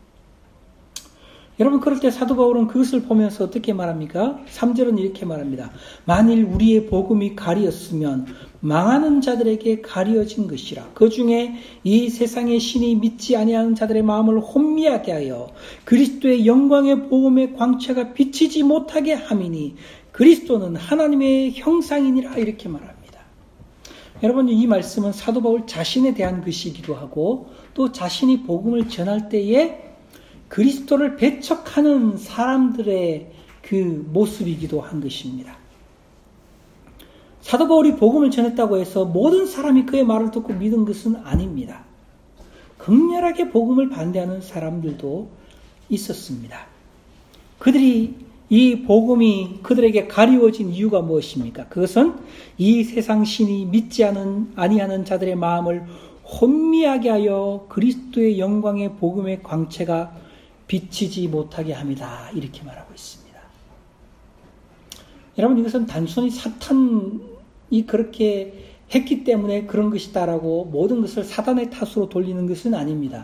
[SPEAKER 1] 여러분, 그럴 때 사도 바울은 그것을 보면서 어떻게 말합니까? 삼 절은 이렇게 말합니다. 만일 우리의 복음이 가리었으면 망하는 자들에게 가리어진 것이라. 그 중에 이 세상의 신이 믿지 아니하는 자들의 마음을 혼미하게 하여 그리스도의 영광의 복음의 광채가 비치지 못하게 함이니 그리스도는 하나님의 형상이니라. 이렇게 말합니다. 여러분, 이 말씀은 사도 바울 자신에 대한 것이기도 하고, 또 자신이 복음을 전할 때에 그리스도를 배척하는 사람들의 그 모습이기도 한 것입니다. 사도 바울이 복음을 전했다고 해서 모든 사람이 그의 말을 듣고 믿은 것은 아닙니다. 극렬하게 복음을 반대하는 사람들도 있었습니다. 그들이 이 복음이 그들에게 가리워진 이유가 무엇입니까? 그것은 이 세상 신이 믿지 않은, 아니하는 자들의 마음을 혼미하게 하여 그리스도의 영광의 복음의 광채가 비치지 못하게 합니다. 이렇게 말하고 있습니다. 여러분, 이것은 단순히 사탄이 그렇게 했기 때문에 그런 것이다라고 모든 것을 사단의 탓으로 돌리는 것은 아닙니다.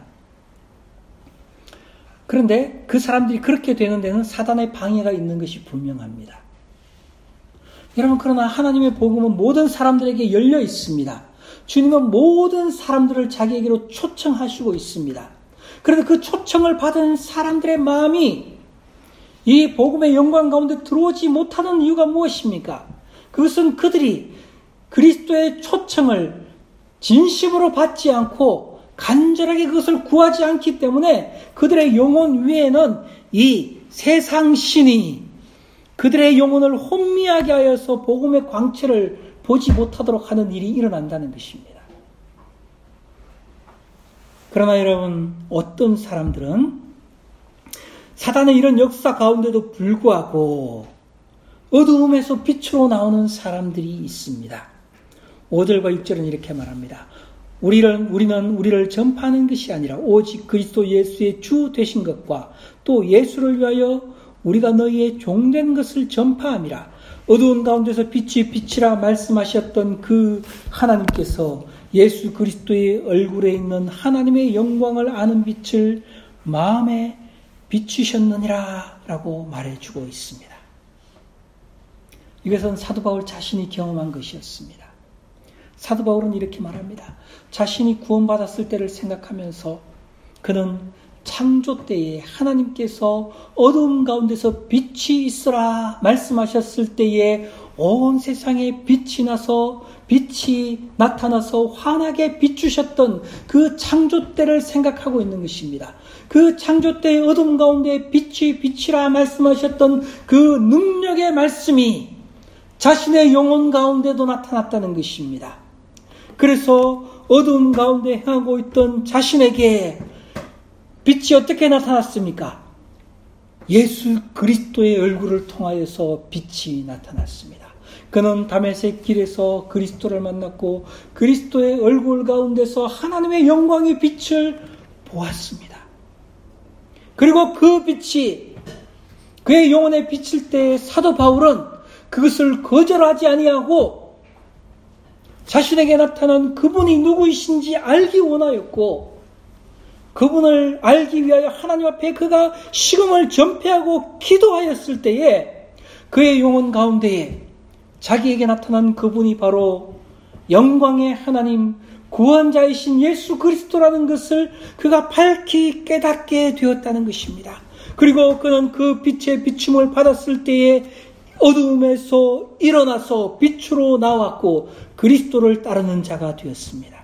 [SPEAKER 1] 그런데 그 사람들이 그렇게 되는 데는 사단의 방해가 있는 것이 분명합니다. 여러분, 그러나 하나님의 복음은 모든 사람들에게 열려 있습니다. 주님은 모든 사람들을 자기에게로 초청하시고 있습니다. 그런데 그 초청을 받은 사람들의 마음이 이 복음의 영광 가운데 들어오지 못하는 이유가 무엇입니까? 그것은 그들이 그리스도의 초청을 진심으로 받지 않고 간절하게 그것을 구하지 않기 때문에 그들의 영혼 위에는 이 세상 신이 그들의 영혼을 혼미하게 하여서 복음의 광채를 보지 못하도록 하는 일이 일어난다는 것입니다. 그러나 여러분, 어떤 사람들은 사단의 이런 역사 가운데도 불구하고 어두움에서 빛으로 나오는 사람들이 있습니다. 오 절과 육 절은 이렇게 말합니다. 우리를, 우리는 우리를 전파하는 것이 아니라 오직 그리스도 예수의 주 되신 것과 또 예수를 위하여 우리가 너희의 종된 것을 전파함이라. 어두운 가운데서 빛이 빛이라 말씀하셨던 그 하나님께서 예수 그리스도의 얼굴에 있는 하나님의 영광을 아는 빛을 마음에 비추셨느니라 라고 말해주고 있습니다. 이것은 사도 바울 자신이 경험한 것이었습니다. 사도 바울은 이렇게 말합니다. 자신이 구원받았을 때를 생각하면서 그는 창조 때에 하나님께서 어두움 가운데서 빛이 있으라 말씀하셨을 때에 온 세상에 빛이 나서 빛이 나타나서 환하게 비추셨던 그 창조 때를 생각하고 있는 것입니다. 그 창조 때의 어둠 가운데 빛이 빛이라 말씀하셨던 그 능력의 말씀이 자신의 영혼 가운데도 나타났다는 것입니다. 그래서 어두운 가운데 행하고 있던 자신에게 빛이 어떻게 나타났습니까? 예수 그리스도의 얼굴을 통하여서 빛이 나타났습니다. 그는 다메섹 길에서 그리스도를 만났고 그리스도의 얼굴 가운데서 하나님의 영광의 빛을 보았습니다. 그리고 그 빛이 그의 영혼에 비칠 때 사도 바울은 그것을 거절하지 아니하고 자신에게 나타난 그분이 누구이신지 알기 원하였고 그분을 알기 위하여 하나님 앞에 그가 식음을 전폐하고 기도하였을 때에 그의 영혼 가운데에 자기에게 나타난 그분이 바로 영광의 하나님 구원자이신 예수 그리스도라는 것을 그가 밝히 깨닫게 되었다는 것입니다. 그리고 그는 그 빛의 비춤을 받았을 때에 어두움에서 일어나서 빛으로 나왔고 그리스도를 따르는 자가 되었습니다.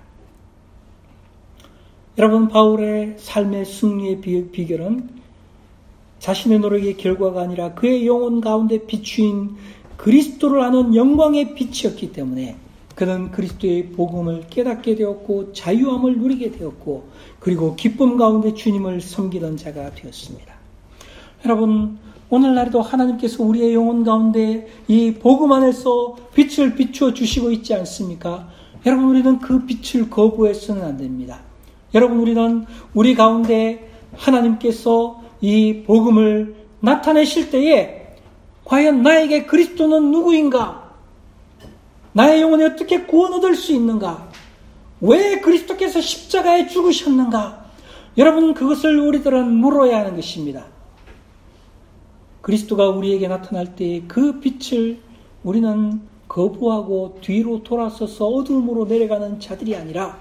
[SPEAKER 1] 여러분, 바울의 삶의 승리의 비결은 자신의 노력의 결과가 아니라 그의 영혼 가운데 비추인 그리스도를 아는 영광의 빛이었기 때문에 그는 그리스도의 복음을 깨닫게 되었고 자유함을 누리게 되었고 그리고 기쁨 가운데 주님을 섬기던 자가 되었습니다. 여러분, 오늘날에도 하나님께서 우리의 영혼 가운데 이 복음 안에서 빛을 비추어 주시고 있지 않습니까? 여러분, 우리는 그 빛을 거부해서는 안 됩니다. 여러분, 우리는 우리 가운데 하나님께서 이 복음을 나타내실 때에 과연 나에게 그리스도는 누구인가? 나의 영혼이 어떻게 구원 얻을 수 있는가? 왜 그리스도께서 십자가에 죽으셨는가? 여러분, 그것을 우리들은 물어야 하는 것입니다. 그리스도가 우리에게 나타날 때 그 빛을 우리는 거부하고 뒤로 돌아서서 어둠으로 내려가는 자들이 아니라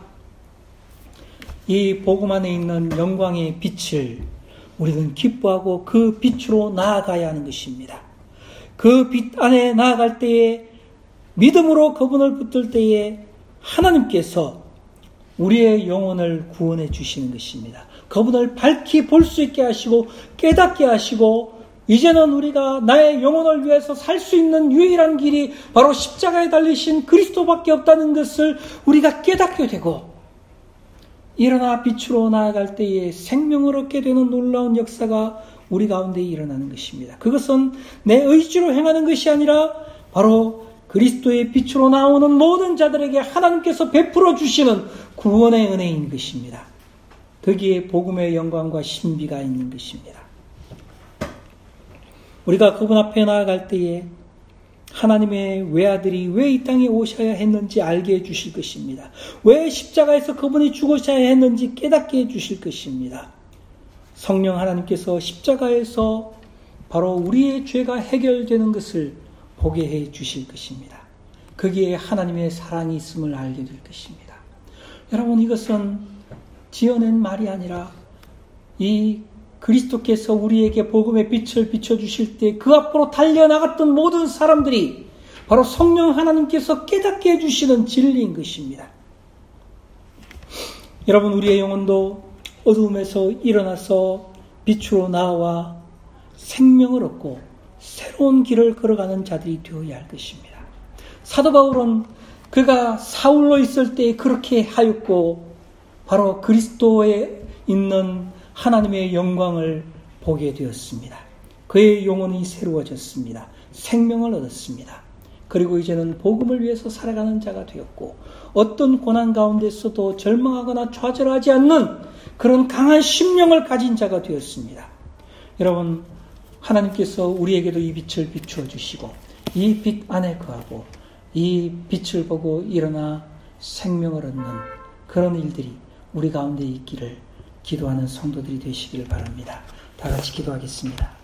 [SPEAKER 1] 이 복음 안에 있는 영광의 빛을 우리는 기뻐하고 그 빛으로 나아가야 하는 것입니다. 그 빛 안에 나아갈 때에 믿음으로 그분을 붙들 때에 하나님께서 우리의 영혼을 구원해 주시는 것입니다. 그분을 밝히 볼 수 있게 하시고 깨닫게 하시고 이제는 우리가 나의 영혼을 위해서 살 수 있는 유일한 길이 바로 십자가에 달리신 그리스도밖에 없다는 것을 우리가 깨닫게 되고 일어나 빛으로 나아갈 때에 생명을 얻게 되는 놀라운 역사가 우리 가운데 일어나는 것입니다. 그것은 내 의지로 행하는 것이 아니라 바로 그리스도의 빛으로 나오는 모든 자들에게 하나님께서 베풀어 주시는 구원의 은혜인 것입니다. 거기에 복음의 영광과 신비가 있는 것입니다. 우리가 그분 앞에 나아갈 때에 하나님의 외아들이 왜 이 땅에 오셔야 했는지 알게 해주실 것입니다. 왜 십자가에서 그분이 죽으셔야 했는지 깨닫게 해주실 것입니다. 성령 하나님께서 십자가에서 바로 우리의 죄가 해결되는 것을 보게 해 주실 것입니다. 거기에 하나님의 사랑이 있음을 알게 될 것입니다. 여러분, 이것은 지어낸 말이 아니라 이 그리스도께서 우리에게 복음의 빛을 비춰주실 때 그 앞으로 달려나갔던 모든 사람들이 바로 성령 하나님께서 깨닫게 해주시는 진리인 것입니다. 여러분, 우리의 영혼도 어두움에서 일어나서 빛으로 나와 생명을 얻고 새로운 길을 걸어가는 자들이 되어야 할 것입니다. 사도 바울은 그가 사울로 있을 때 그렇게 하였고 바로 그리스도에 있는 하나님의 영광을 보게 되었습니다. 그의 영혼이 새로워졌습니다. 생명을 얻었습니다. 그리고 이제는 복음을 위해서 살아가는 자가 되었고 어떤 고난 가운데서도 절망하거나 좌절하지 않는 그런 강한 심령을 가진 자가 되었습니다. 여러분, 하나님께서 우리에게도 이 빛을 비추어 주시고 이 빛 안에 거하고 이 빛을 보고 일어나 생명을 얻는 그런 일들이 우리 가운데 있기를 기도하는 성도들이 되시기를 바랍니다. 다 같이 기도하겠습니다.